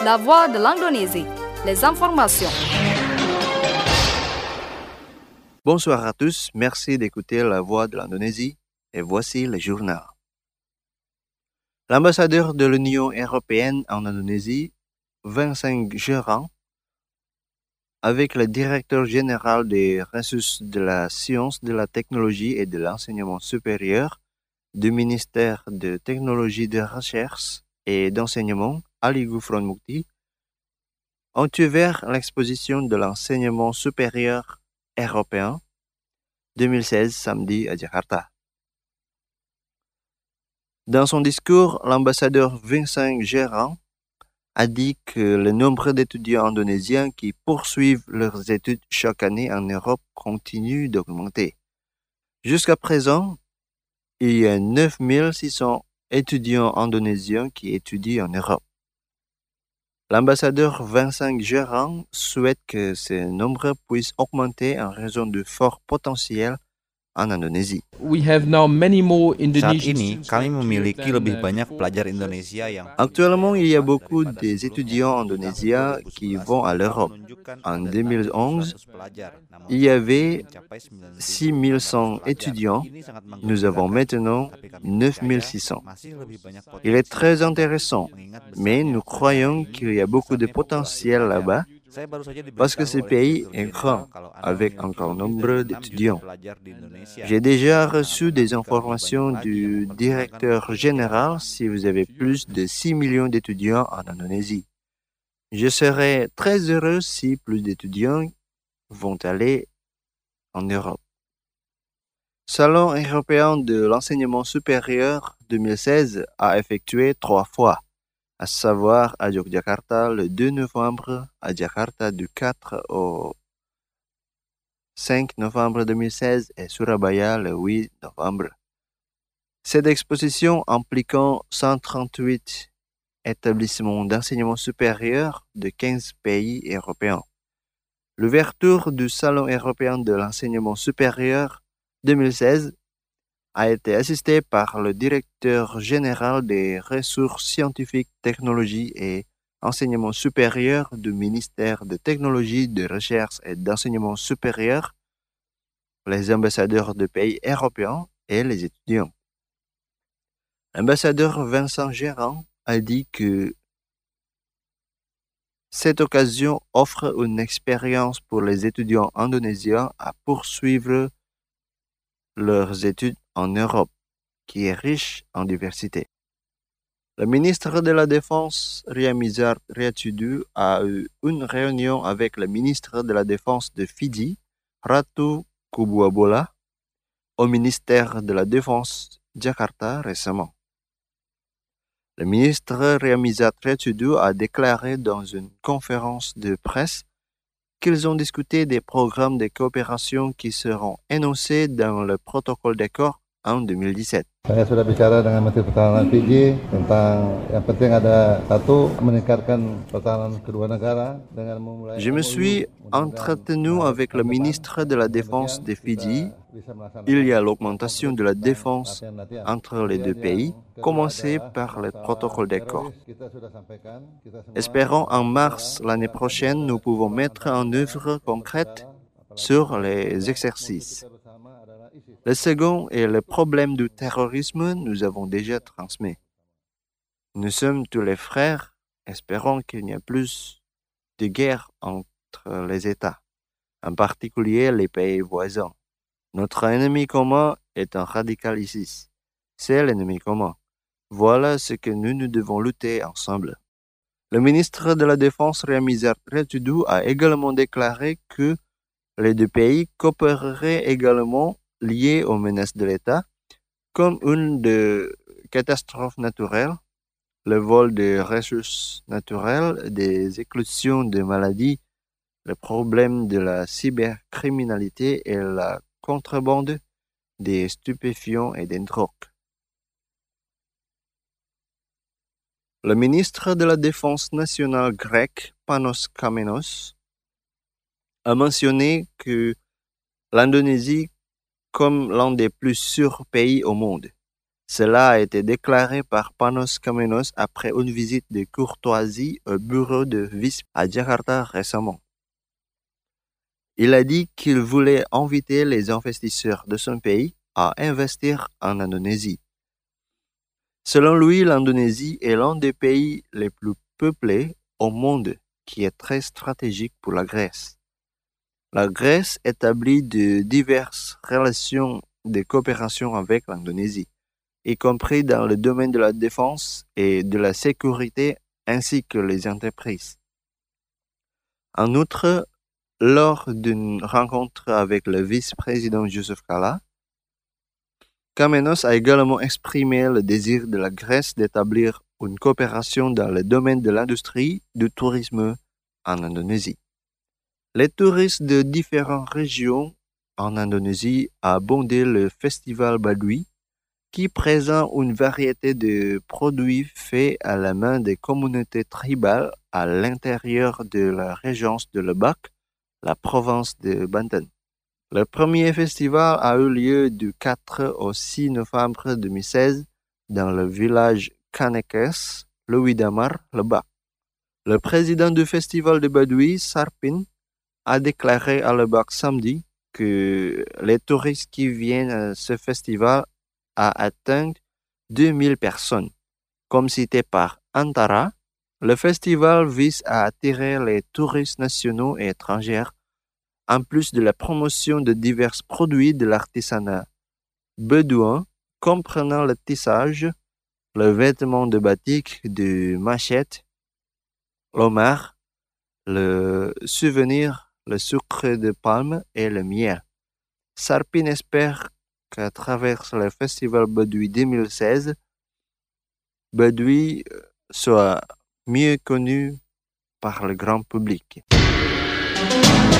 La voix de l'Indonésie. Les informations. Bonsoir à tous, merci d'écouter la voix de l'Indonésie et voici le journal. L'ambassadeur de l'Union européenne en Indonésie, Vincent Gerang, avec le directeur général des ressources de la science, de la technologie et de l'enseignement supérieur du ministère de technologie de recherche et d'enseignement, Ali Gufron Mukti, ont ouvert l'exposition de l'enseignement supérieur européen 2016 samedi à Jakarta. Dans son discours, l'ambassadeur Vincent Gerang a dit que le nombre d'étudiants indonésiens qui poursuivent leurs études chaque année en Europe continue d'augmenter. Jusqu'à présent, il y a 9600 étudiants indonésiens qui étudient en Europe. L'ambassadeur Vincent Gerang souhaite que ce nombre puisse augmenter en raison du fort potentiel en Indonésie. Saat ini, kami memiliki lebih banyak pelajar Indonesia yang Actuellement, il y a beaucoup d'étudiants indonésiens qui vont à l'Europe. En 2011, il y avait 6100 étudiants. Nous avons maintenant 9600. Il est très intéressant, mais nous croyons qu'il y a beaucoup de potentiel là-bas parce que ce pays est grand, avec un grand nombre d'étudiants. J'ai déjà reçu des informations du directeur général si vous avez plus de 6 millions d'étudiants en Indonésie. Je serais très heureux si plus d'étudiants vont aller en Europe. Salon européen de l'enseignement supérieur 2016 a effectué 3 fois, à savoir à Yogyakarta le 2 novembre, à Jakarta du 4 au 5 novembre 2016 et Surabaya le 8 novembre. Cette exposition impliquant 138 établissements d'enseignement supérieur de 15 pays européens. L'ouverture du Salon européen de l'enseignement supérieur 2016 a été assistée par le directeur général des ressources scientifiques, technologie et enseignement supérieur du ministère de technologie, de recherche et d'enseignement supérieur, les ambassadeurs de pays européens et les étudiants. L'ambassadeur Vincent Gerang a dit que cette occasion offre une expérience pour les étudiants indonésiens à poursuivre leurs études en Europe, qui est riche en diversité. Le ministre de la Défense, Riamizard Riacudu, a eu une réunion avec le ministre de la Défense de Fidji, Ratu Kubuabola, au ministère de la Défense Jakarta récemment. Le ministre Riamizard Riacudu a déclaré dans une conférence de presse qu'ils ont discuté des programmes de coopération qui seront énoncés dans le protocole d'accord en 2017. Saya sudah bicara dengan Menteri Pertahanan Fiji tentang yang penting ada satu meningkatkan pertahanan kedua negara dengan memulai. Je me suis entretenu avec le ministre de la Défense de Fidji. Il y a l'augmentation de la défense entre les deux pays, commencée par le protocole d'accord. Espérons en mars l'année prochaine, nous pouvons mettre en œuvre concrète sur les exercices. Le second est le problème du terrorisme, nous avons déjà transmis. Nous sommes tous les frères, espérons qu'il n'y a plus de guerre entre les États, en particulier les pays voisins. Notre ennemi commun est un radical ISIS. C'est l'ennemi commun. Voilà ce que nous devons lutter ensemble. Le ministre de la Défense, Riamizard Riacudu, a également déclaré que les deux pays coopéreraient également liées aux menaces de l'État, comme une de catastrophes naturelles, le vol des ressources naturelles, des éclosions de maladies, le problème de la cybercriminalité et la contrebande des stupéfiants et des drogues. Le ministre de la Défense nationale grec, Panos Kamenos, a mentionné que l'Indonésie comme l'un des plus sûrs pays au monde. Cela a été déclaré par Panos Kamenos après une visite de courtoisie au bureau de vice à Jakarta récemment. Il a dit qu'il voulait inviter les investisseurs de son pays à investir en Indonésie. Selon lui, l'Indonésie est l'un des pays les plus peuplés au monde, qui est très stratégique pour la Grèce. La Grèce établit de diverses relations de coopération avec l'Indonésie, y compris dans le domaine de la défense et de la sécurité ainsi que les entreprises. En outre, lors d'une rencontre avec le vice-président Joseph Kalla, Kamenos a également exprimé le désir de la Grèce d'établir une coopération dans le domaine de l'industrie du tourisme en Indonésie. Les touristes de différentes régions en Indonésie ont abondé le festival Baduy, qui présente une variété de produits faits à la main des communautés tribales à l'intérieur de la région de Lebak, la province de Banten. Le premier festival a eu lieu du 4 au 6 novembre 2016 dans le village Kanekes, Louis Damar, Lebak. Le président du festival de Baduy, Sarpin, a déclaré à Lebak samedi que les touristes qui viennent à ce festival a atteint 2000 personnes. Comme cité par Antara, le festival vise à attirer les touristes nationaux et étrangers, en plus de la promotion de divers produits de l'artisanat bédouin, comprenant le tissage, le vêtement de batik, de machette, l'omar, le souvenir, le sucre de palme et le miel. Sarpin espère qu'à travers le festival Baduy 2016, Baduy soit mieux connu par le grand public.